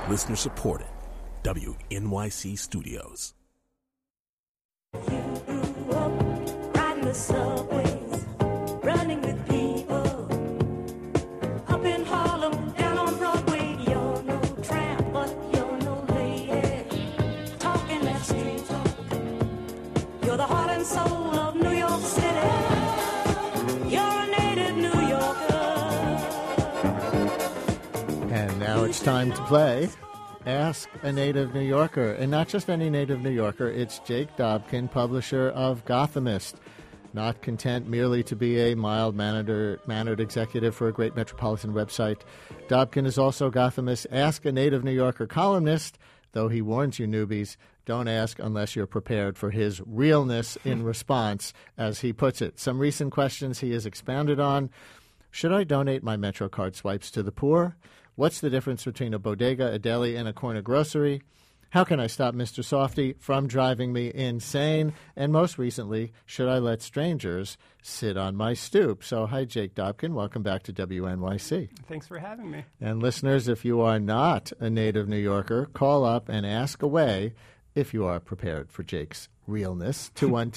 Listener supported. WNYC Studios. You grew up riding the subways, running with people. Up in Harlem, down on Broadway, you're no tramp, but you're no lady. Talking that street talk. You're the heart and soul of New York City. You're a native New Yorker. And now it's time to play Ask a Native New Yorker. And not just any native New Yorker, it's Jake Dobkin, publisher of Gothamist. Not content merely to be a mild-mannered executive for a great metropolitan website, Dobkin is also Gothamist's Ask a Native New Yorker columnist, though he warns you newbies, don't ask unless you're prepared for his realness in response, as he puts it. Some recent questions he has expounded on. Should I donate my MetroCard swipes to the poor? What's the difference between a bodega, a deli, and a corner grocery? How can I stop Mr. Softy from driving me insane? And most recently, should I let strangers sit on my stoop? So, hi, Jake Dobkin. Welcome back to WNYC. Thanks for having me. And listeners, if you are not a native New Yorker, call up and ask away if you are prepared for Jake's realness.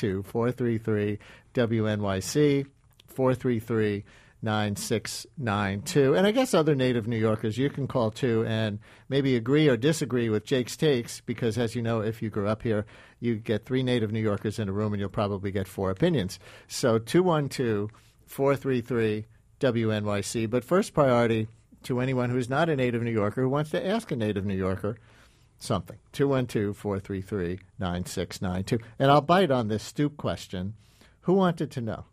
212-433-WNYC, 433-9692. And I guess other native New Yorkers, you can call too and maybe agree or disagree with Jake's takes, because as you know, if you grew up here, you get 3 native New Yorkers in a room and you'll probably get 4 opinions. So 212-433-WNYC. But first priority to anyone who's not a native New Yorker who wants to ask a native New Yorker something. 212-433-9692. And I'll bite on this stoop question. Who wanted to know?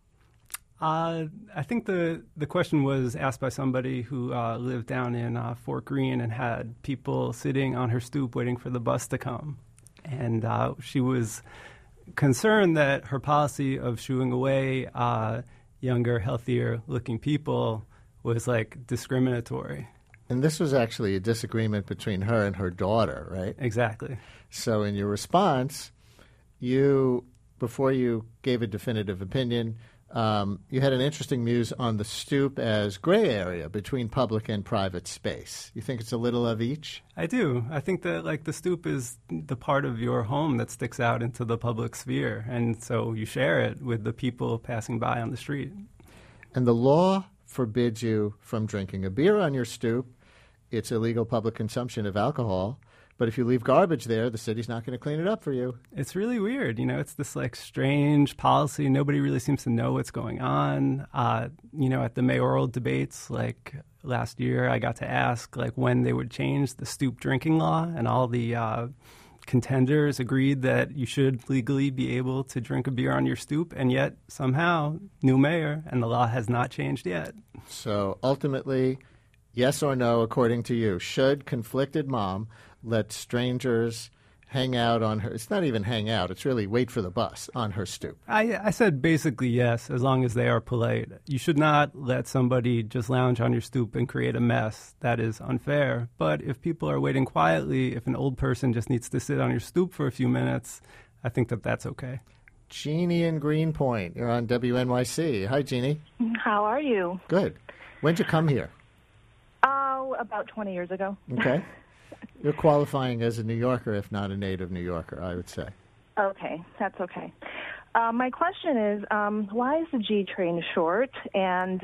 I think the question was asked by somebody who lived down in Fort Greene and had people sitting on her stoop waiting for the bus to come. And she was concerned that her policy of shooing away younger, healthier-looking people was, like, discriminatory. And this was actually a disagreement between her and her daughter, right? Exactly. So in your response, you, before you gave a definitive opinion, you had an interesting muse on the stoop as gray area between public and private space. You think it's a little of each? I do. I think that, like, the stoop is the part of your home that sticks out into the public sphere, and so you share it with the people passing by on the street. And the law forbids you from drinking a beer on your stoop. It's illegal public consumption of alcohol. But if you leave garbage there, the city's not going to clean it up for you. It's really weird. You know, it's this, like, strange policy. Nobody really seems to know what's going on. You know, at the mayoral debates, like, last year, I got to ask, like, when they would change the stoop drinking law, and all the contenders agreed that you should legally be able to drink a beer on your stoop, and yet, somehow, new mayor, and the law has not changed yet. So, ultimately, yes or no, according to you, should conflicted mom let strangers hang out on her? It's not even hang out. It's really wait for the bus on her stoop. I said basically yes, as long as they are polite. You should not let somebody just lounge on your stoop and create a mess. That is unfair. But if people are waiting quietly, if an old person just needs to sit on your stoop for a few minutes, I think that that's okay. Jeannie in Greenpoint. You're on WNYC. Hi, Jeannie. How are you? Good. When'd you come here? Oh, about 20 years ago. Okay. You're qualifying as a New Yorker, if not a native New Yorker, I would say. Okay, that's okay. My question is, why is the G train short, and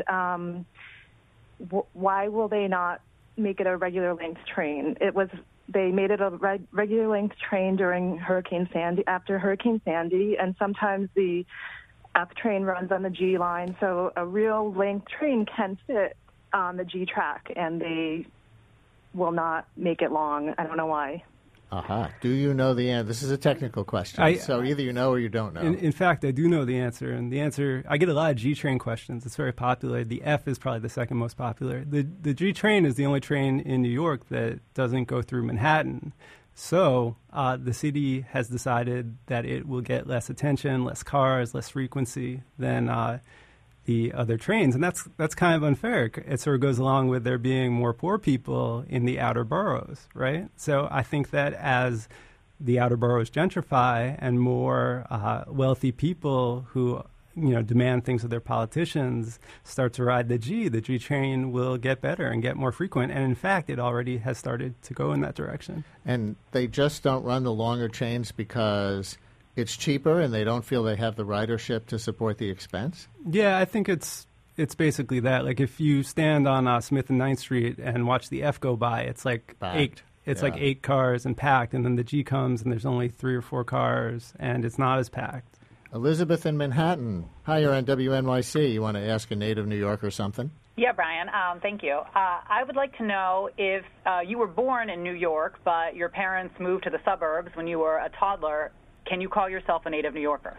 why will they not make it a regular length train? They made it a regular length train during Hurricane Sandy, after Hurricane Sandy, and sometimes the F train runs on the G line, so a real length train can fit on the G track, and they will not make it long. I don't know why. Aha. Do you know the answer? This is a technical question, so either you know or you don't know. In fact, I do know the answer, and the answer, I get a lot of G-Train questions. It's very popular. The F is probably the second most popular. The G-Train is the only train in New York that doesn't go through Manhattan. So the city has decided that it will get less attention, less cars, less frequency than the other trains, and that's kind of unfair. It sort of goes along with there being more poor people in the outer boroughs, right? So I think that as the outer boroughs gentrify and more wealthy people who demand things of their politicians, start to ride the G train will get better and get more frequent. And in fact, it already has started to go in that direction. And they just don't run the longer trains because it's cheaper and they don't feel they have the ridership to support the expense? Yeah, I think it's basically that. Like if you stand on Smith and 9th Street and watch the F go by, it's like Packed. like 8 cars and packed, and then the G comes and there's only 3 or 4 cars and it's not as packed. Elizabeth in Manhattan. Hi, you're on WNYC. You want to ask a native New Yorker something? Yeah, Brian, thank you. I would like to know if you were born in New York, but your parents moved to the suburbs when you were a toddler, can you call yourself a native New Yorker?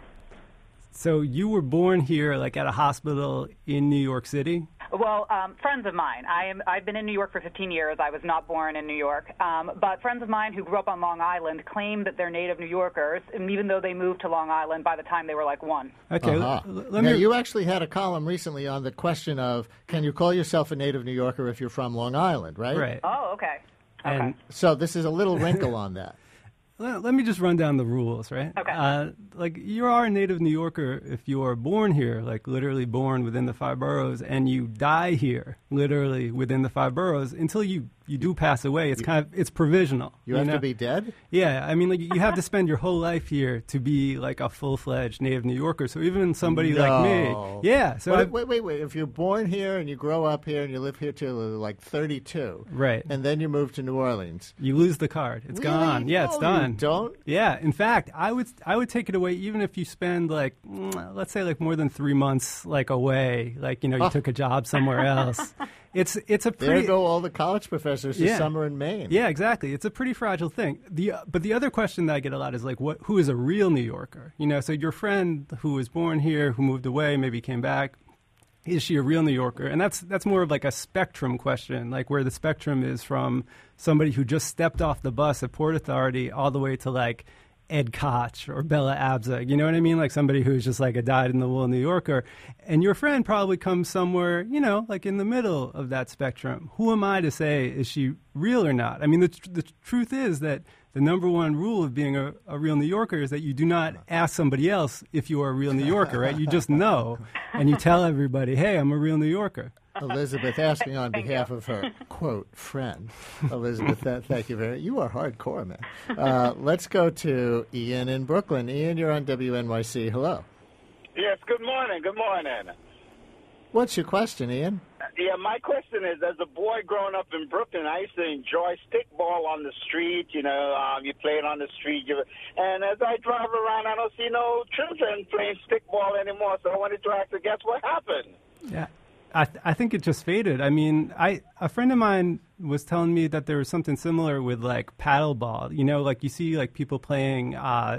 So you were born here, like at a hospital in New York City? Well, friends of mine. I've been in New York for 15 years. I was not born in New York. But friends of mine who grew up on Long Island claim that they're native New Yorkers, and even though they moved to Long Island by the time they were like 1. Okay. Now, you actually had a column recently on the question of, can you call yourself a native New Yorker if you're from Long Island, right? Right. Oh, okay. And So this is a little wrinkle on that. let me just run down the rules, right? Okay. Like, you are a native New Yorker if you are born here, like literally born within the 5 boroughs, and you die here, literally within the 5 boroughs, until you do pass away. It's it's provisional. You have to be dead? Yeah, I mean, like you have to spend your whole life here to be like a full-fledged native New Yorker. So even somebody like me, yeah. So wait. If you're born here and you grow up here and you live here till like 32, right, and then you move to New Orleans, you lose the card. It's really? gone. Yeah, No, it's done. You don't? Yeah. In fact, I would take it away even if you spend like, let's say like more than 3 months like away, like you took a job somewhere else. It's a pretty. There go all the college professors this summer in Maine. Yeah, exactly. It's a pretty fragile thing. But the other question that I get a lot is like, who is a real New Yorker? So your friend who was born here, who moved away, maybe came back, is she a real New Yorker? And that's more of like a spectrum question, like where the spectrum is from somebody who just stepped off the bus at Port Authority all the way to like Ed Koch or Bella Abzug, you know what I mean? Like somebody who's just like a dyed-in-the-wool New Yorker. And your friend probably comes somewhere, like in the middle of that spectrum. Who am I to say, is she real or not? I mean, the truth is that the number one rule of being a real New Yorker is that you do not ask somebody else if you are a real New Yorker, right? You just know, and you tell everybody, hey, I'm a real New Yorker. Elizabeth asking on behalf of her, quote, friend. Elizabeth, thank you very much. You are hardcore, man. Let's go to Ian in Brooklyn. Ian, you're on WNYC. Hello. Yes, good morning. Good morning. What's your question, Ian? Yeah, my question is, as a boy growing up in Brooklyn, I used to enjoy stickball on the street. You play it on the street. And as I drive around, I don't see no children playing stickball anymore. So I wanted to ask, guess what happened? Yeah. I think it just faded. I mean, a friend of mine was telling me that there was something similar with like paddleball. Like you see like people playing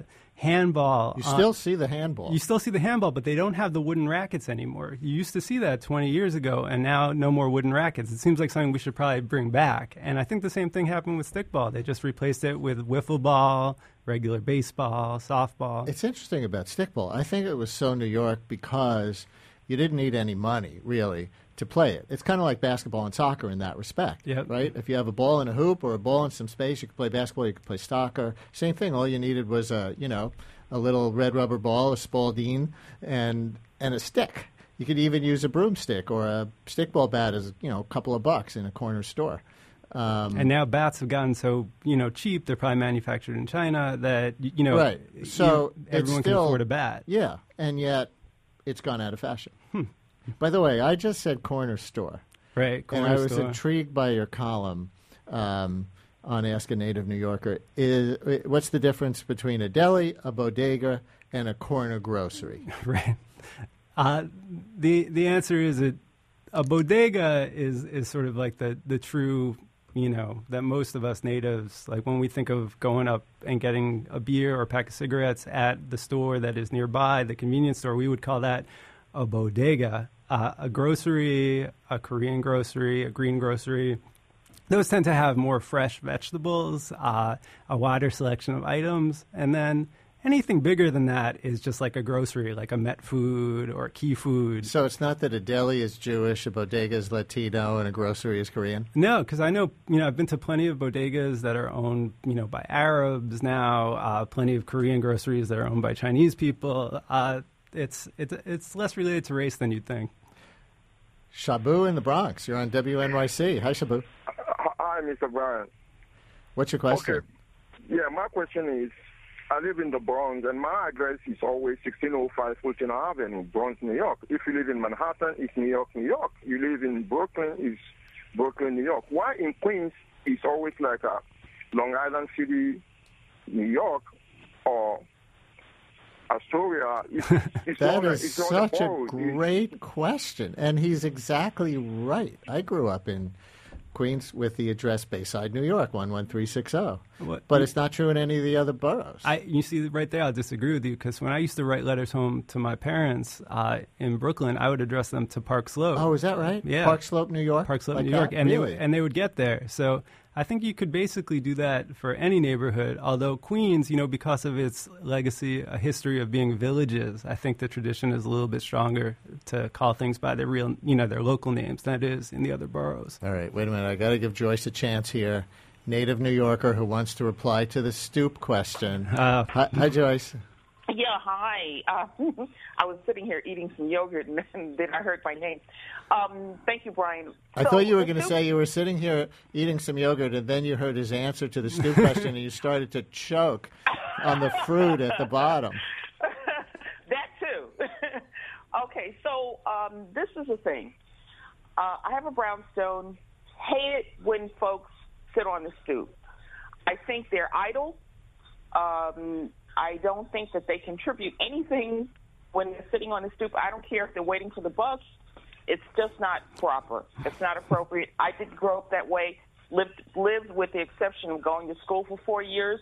handball. You still see the handball. You still see the handball, but they don't have the wooden rackets anymore. You used to see that 20 years ago, and now no more wooden rackets. It seems like something we should probably bring back. And I think the same thing happened with stickball. They just replaced it with wiffle ball, regular baseball, softball. It's interesting about stickball. I think it was so New York because you didn't need any money, really, to play it. It's kind of like basketball and soccer in that respect, right? If you have a ball and a hoop or a ball and some space, you could play basketball, you could play soccer. Same thing. All you needed was a little red rubber ball, a Spalding, and a stick. You could even use a broomstick or a stickball bat as, a couple of bucks in a corner store. And now bats have gotten so, cheap, they're probably manufactured in China that, right. So everyone can afford a bat. Yeah, and yet it's gone out of fashion. By the way, I just said corner store. Right, corner store. And I was store. intrigued by your column on Ask a Native New Yorker. What's the difference between a deli, a bodega, and a corner grocery? Right. The answer is that a bodega is sort of like the true, that most of us natives, like when we think of going up and getting a beer or a pack of cigarettes at the store that is nearby, the convenience store, we would call that a bodega. A grocery, a Korean grocery, a green grocery, those tend to have more fresh vegetables, a wider selection of items, and then anything bigger than that is just like a grocery, like a Met Food or a Key Food. So it's not that a deli is Jewish, a bodega is Latino, and a grocery is Korean? No, because I know, I've been to plenty of bodegas that are owned, by Arabs now, plenty of Korean groceries that are owned by Chinese people. it's less related to race than you'd think. Shabu in the Bronx. You're on WNYC. Hi, Shabu. Hi, Mr. Brian. What's your question? Okay. Yeah, my question is, I live in the Bronx, and my address is always 1605 Fulton Avenue, Bronx, New York. If you live in Manhattan, it's New York, New York. You live in Brooklyn, it's Brooklyn, New York. Why in Queens, it's always like a Long Island City, New York, or Astoria? That is such a great question, and he's exactly right. I grew up in Queens with the address Bayside, New York, 11360. But it's not true in any of the other boroughs. You see, right there, I'll disagree with you, because when I used to write letters home to my parents in Brooklyn, I would address them to Park Slope. Oh, is that right? Yeah. Park Slope, New York? Park Slope, like New York. And, really? they would get there. So I think you could basically do that for any neighborhood, although Queens, because of its legacy, a history of being villages, I think the tradition is a little bit stronger to call things by their real, their local names than it is in the other boroughs. All right, wait a minute. I got to give Joyce a chance here. Native New Yorker who wants to reply to the stoop question. Hi, Joyce. Yeah, hi. I was sitting here eating some yogurt, and then I heard my name. Thank you, Brian. I thought you were going to say you were sitting here eating some yogurt, and then you heard his answer to the stoop question, and you started to choke on the fruit at the bottom. That too. Okay, so this is the thing. I have a brownstone. Hate it when folks sit on the stoop. I think they're idle. I don't think that they contribute anything when they're sitting on the stoop. I don't care if they're waiting for the bus. It's just not proper. It's not appropriate. I didn't grow up that way. Lived with the exception of going to school for 4 years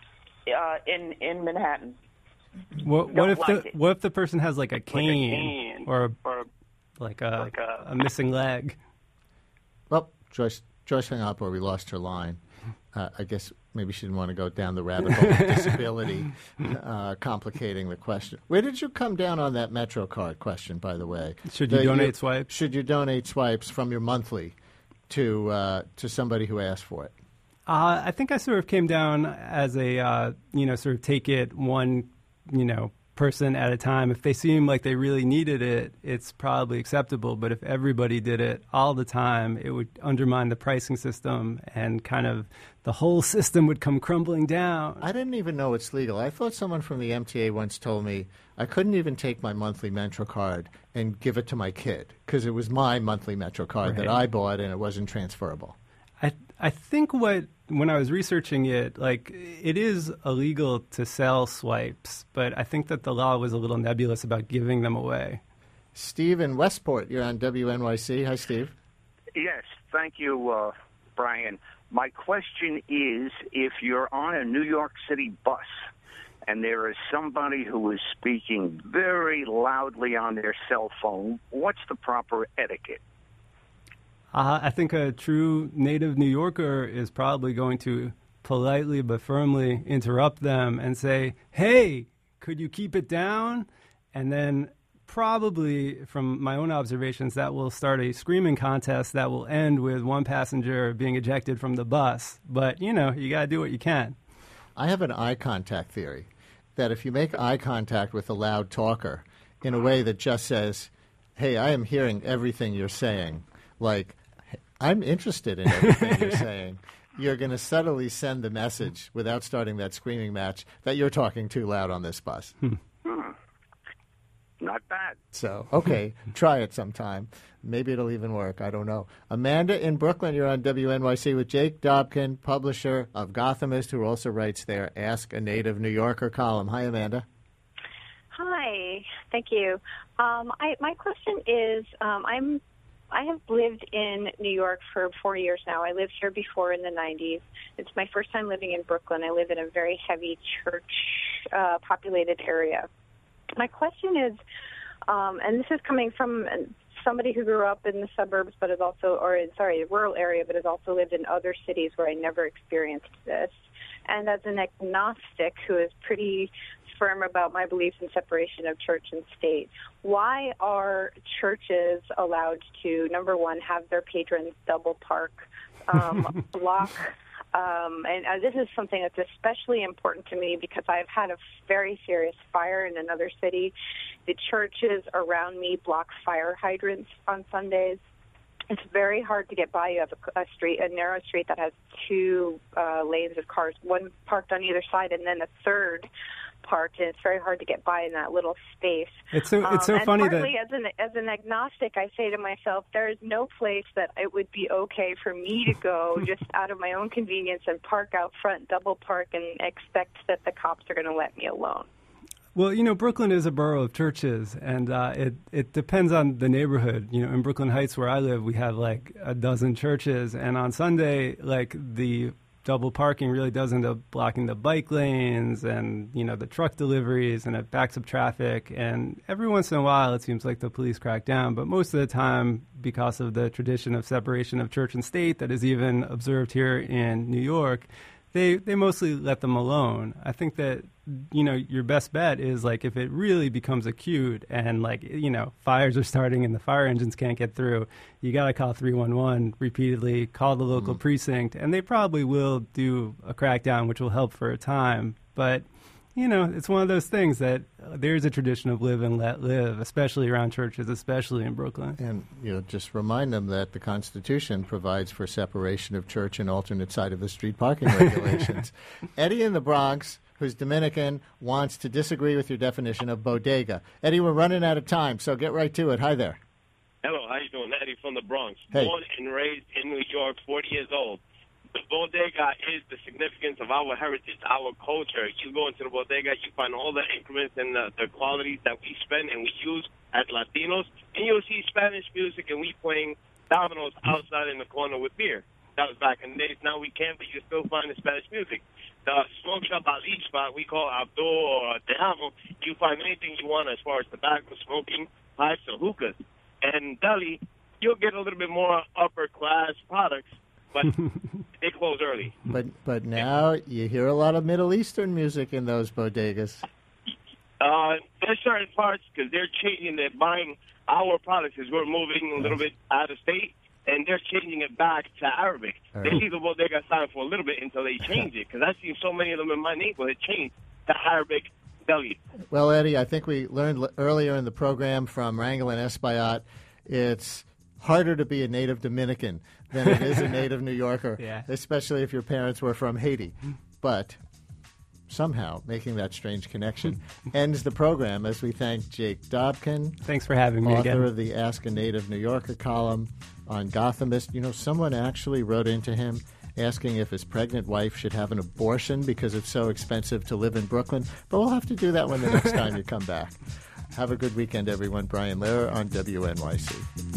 in Manhattan. What if the person has like a cane, or like a missing leg? Well, Joyce hung up, or we lost her line. I guess maybe she didn't want to go down the rabbit hole of disability, complicating the question. Where did you come down on that MetroCard question, by the way? Should you donate swipes? Should you donate swipes from your monthly to somebody who asked for it? I think I sort of came down as a, sort of take it one, person at a time. If they seem like they really needed it, it's probably acceptable. But if everybody did it all the time, it would undermine the pricing system, and kind of the whole system would come crumbling down. I didn't even know it's legal. I thought someone from the MTA once told me I couldn't even take my monthly MetroCard and give it to my kid because it was my monthly MetroCard that I bought and it wasn't transferable. I think when I was researching it, it is illegal to sell swipes, but I think that the law was a little nebulous about giving them away. Steve in Westport, you're on WNYC. Hi, Steve. Yes, thank you, Brian. My question is, if you're on a New York City bus and there is somebody who is speaking very loudly on their cell phone, what's the proper etiquette? I think a true native New Yorker is probably going to politely but firmly interrupt them and say, "Hey, could you keep it down?" And then probably, from my own observations, that will start a screaming contest that will end with one passenger being ejected from the bus. But, you got to do what you can. I have an eye contact theory that if you make eye contact with a loud talker in a way that just says, "Hey, I am hearing everything you're saying," like, "I'm interested in everything you're saying," you're going to subtly send the message without starting that screaming match that you're talking too loud on this bus. Not bad. So, okay, try it sometime. Maybe it'll even work. I don't know. Amanda in Brooklyn, you're on WNYC with Jake Dobkin, publisher of Gothamist, who also writes their Ask a Native New Yorker column. Hi, Amanda. Hi. Thank you. My question is, I have lived in New York for 4 years now. I lived here before in the 90s. It's my first time living in Brooklyn. I live in a very heavy church-populated area. My question is, and this is coming from somebody who grew up in the suburbs, but is also, a rural area, but has also lived in other cities where I never experienced this. And as an agnostic who is pretty firm about my beliefs in separation of church and state, why are churches allowed to, number one, have their patrons double park, block And this is something that's especially important to me because I've had a very serious fire in another city. The churches around me block fire hydrants on Sundays. It's very hard to get by. You have a narrow street that has two lanes of cars, one parked on either side, and then a third parked, and it's very hard to get by in that little space. It's so and funny partly that as an agnostic, I say to myself, there is no place that it would be okay for me to go just out of my own convenience and park out front, double park, and expect that the cops are going to let me alone. Well, Brooklyn is a borough of churches, and it depends on the neighborhood. In Brooklyn Heights, where I live, we have like a dozen churches, and on Sunday, like the double parking really does end up blocking the bike lanes and, the truck deliveries, and it backs up traffic. And every once in a while, it seems like the police crack down. But most of the time, because of the tradition of separation of church and state that is even observed here in New York, they mostly let them alone. I think that, your best bet is, like, if it really becomes acute and, like, fires are starting and the fire engines can't get through, you got to call 311 repeatedly, call the local precinct, and they probably will do a crackdown, which will help for a time. But, it's one of those things that there's a tradition of live and let live, especially around churches, especially in Brooklyn. And, just remind them that the Constitution provides for separation of church and alternate side of the street parking regulations. Eddie in the Bronx, who's Dominican, wants to disagree with your definition of bodega. Eddie, we're running out of time, so get right to it. Hi there. Hello, how you doing? Eddie from the Bronx. Hey. Born and raised in New York, 40 years old. The bodega is the significance of our heritage, our culture. You go into the bodega, you find all the increments and the qualities that we spend and we use as Latinos, and you'll see Spanish music and we playing dominoes outside in the corner with beer. That was back in the days. Now we can't, but you still find the Spanish music. The smoke shop Ali spot, we call Abdul or Tejamo, you find anything you want as far as tobacco, smoking, pipes, or hookahs. And deli, you'll get a little bit more upper class products, but they close early. But now you hear a lot of Middle Eastern music in those bodegas. There's certain parts because they're changing, they're buying our products as we're moving a little bit out of state, and they're changing it back to Arabic. They leave the bodega sign for a little bit until they change it, because I've seen so many of them in my neighborhood change to Arabic deli. Well, Eddie, I think we learned earlier in the program from Rangel and Espaillat, it's harder to be a native Dominican than it is a native New Yorker, especially if your parents were from Haiti. But somehow making that strange connection ends the program as we thank Jake Dobkin. Thanks for having me again. Author of the Ask a Native New Yorker column on Gothamist. Someone actually wrote into him asking if his pregnant wife should have an abortion because it's so expensive to live in Brooklyn. But we'll have to do that one the next time you come back. Have a good weekend, everyone. Brian Lehrer on WNYC.